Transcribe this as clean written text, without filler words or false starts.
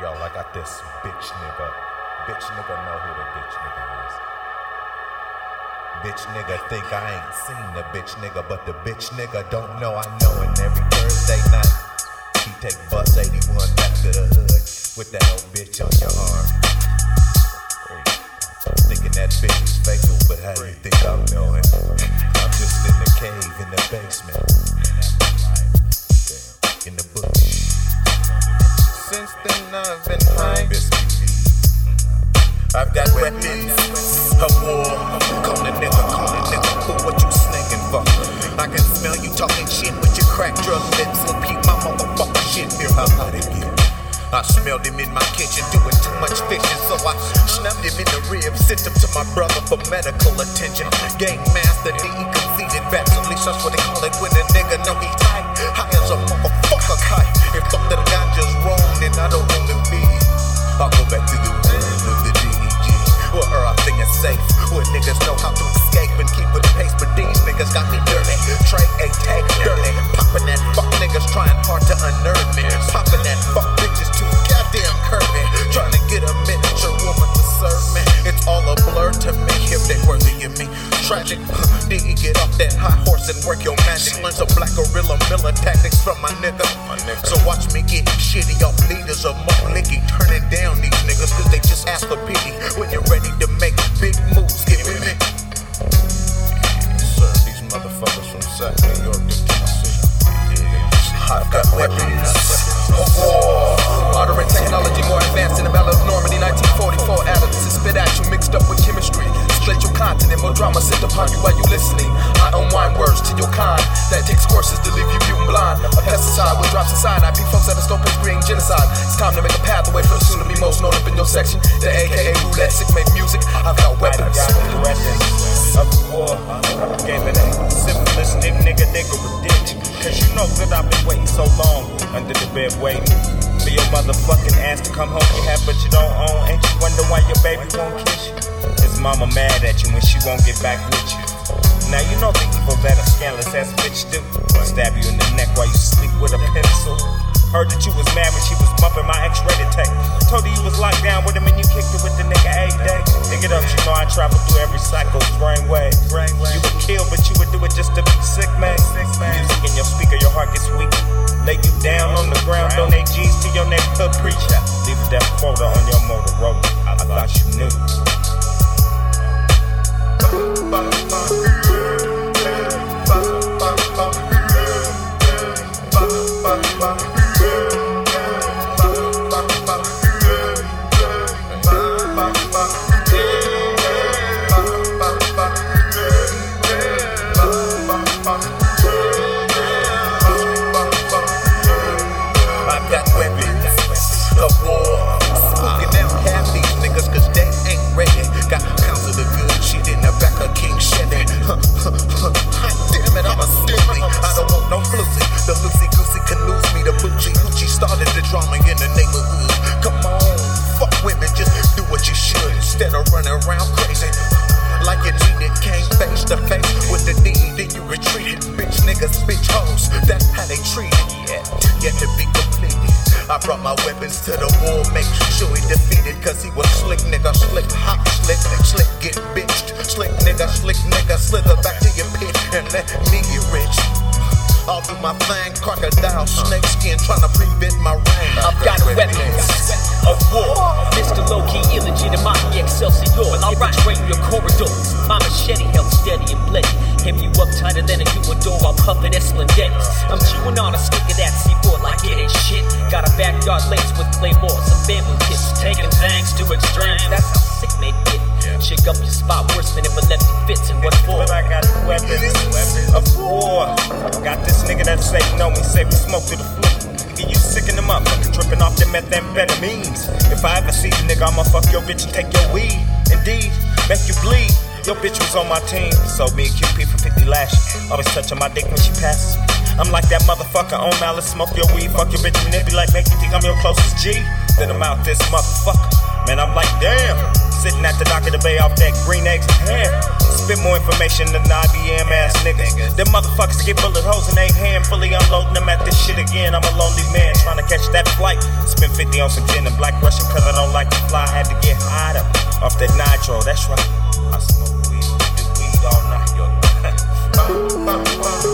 Yo, I got this bitch nigga. Bitch nigga know who the bitch nigga is. Bitch nigga think I ain't seen the bitch nigga, but the bitch nigga don't know I know. And every Thursday night, he take bus 81 back to the hood with that old bitch on your arm. Thinking that bitch is faithful, but how do you think I'm knowing? I'm just in the cave in the basement. Damn, in the bush. Since then I've been high. I've got weapons of war. Call the nigga, who what you snaking for? I can smell you talking shit with your crack drug lips. So keep my motherfucking shit here. How hot it get? I smelled him in my kitchen doing too much fishing, so I snubbed him in the ribs, sent him to my brother for medical attention. Gang master D, he conceded back, at least that's what they call it when a nigga know he tight. High as a motherfucker kite. If fuck that I just wrong, then I don't wanna be. I'll go back to the world of the DEG, where everything is safe, where niggas know how to escape and keep with the pace. But these niggas got me dirty, Trey A-Tag dirty, popping that fuck niggas trying hard to unnerve me, popping that fuck bitches too goddamn curvy, trying to get a miniature woman to serve me. It's all a blur to me if they worthy of me. Tragic, D, get off that high horse and work your magic. Learn some black gorilla Miller tactics from my nigga. So watch me get shitty off leaders of more licky, turning down these niggas cause they just ask for pity. When you're ready to make big moves, get with me. Sir, these motherfuckers from South New York, they can't see. I've got weapons of war. Modern technology more advanced than the Battle of Normandy, 1944. Atoms is spit at you mixed up with chemistry. Split your continent, more drama sent upon you while you listening. I unwind words to your kind that takes courses to leave you mutant blind. A pesticide with drops of cyanide. Be folks at a stove creating genocide. It's time to make a pathway for the soon to be most known up in your section. The AKA roulette sick make music. I've got weapons. Of war, gave it a simplistic nigga ridiculous. Cause you know that I've been waiting so long under the bed waiting for your motherfucking ass to come home. You have but you don't own. Ain't you wonder why your baby won't kiss you? Is mama mad at you when she won't get back with you? Now you know the evil that a scandalous ass bitch do. Stab you in the neck while you sleep with a pencil. Heard that you was mad when she was bumping my X-rated tape. Told her you was locked down with him and you kicked it with the nigga a day. Dig it up, you know I travel through every cycle's brainwave. You would kill, but you would do it just to be sick, man. Music in your speaker, your heart gets weak. Lay you down on the ground, donate G's to your neighborhood preacher. Leave a death photo on your Motorola. I thought you knew. To the war, make sure he defeated, cause he was slick nigga, slick hot, slick get bitched, slick nigga, slither back to your pit and let me get rich. I'll do my thing, crocodile, snake skin, trying to prevent my reign. I've got weapons of war, Mr. Low-key, illegitimate Excelsior. I'll betray your corridors, my machete held steady and bloody. Hem you up tighter than a humidor, I'll puff it Esplendetis. I'm chewing on a stick of that C4 like it ain't shit. Got a backyard laced with claymores and bamboo tips. Taking things to extremes, that's how sick men get. Shake up your spot worse than if a lefty fits in what for. But I got weapons of war. Got this nigga that say no, he say we smoke to the floor. Nigga, you sickin' him up, tripping off the methamphetamines. If I ever see you, nigga, I'ma fuck your bitch and take your weed. Indeed, make you bleed. Your bitch was on my team, so me and QP for 50 lashes. Always touching my dick when she passes me. I'm like that motherfucker on Malice, smoke your weed, fuck your bitch, manipulate, make you think I'm your closest G. Then I'm out this motherfucker. Man, I'm like, damn, Sitting at the dock of the bay off that green eggs and ham. Spit more information than IBM ass niggas. Them motherfuckers get bullet holes in they hand, fully unloading them at this shit again. I'm a lonely man trying to catch that flight. Spent 50 on some gin and black Russian cause I don't like to fly. Had to get high up off that nitro, that's right. I smoke weed, do weed all night, yo.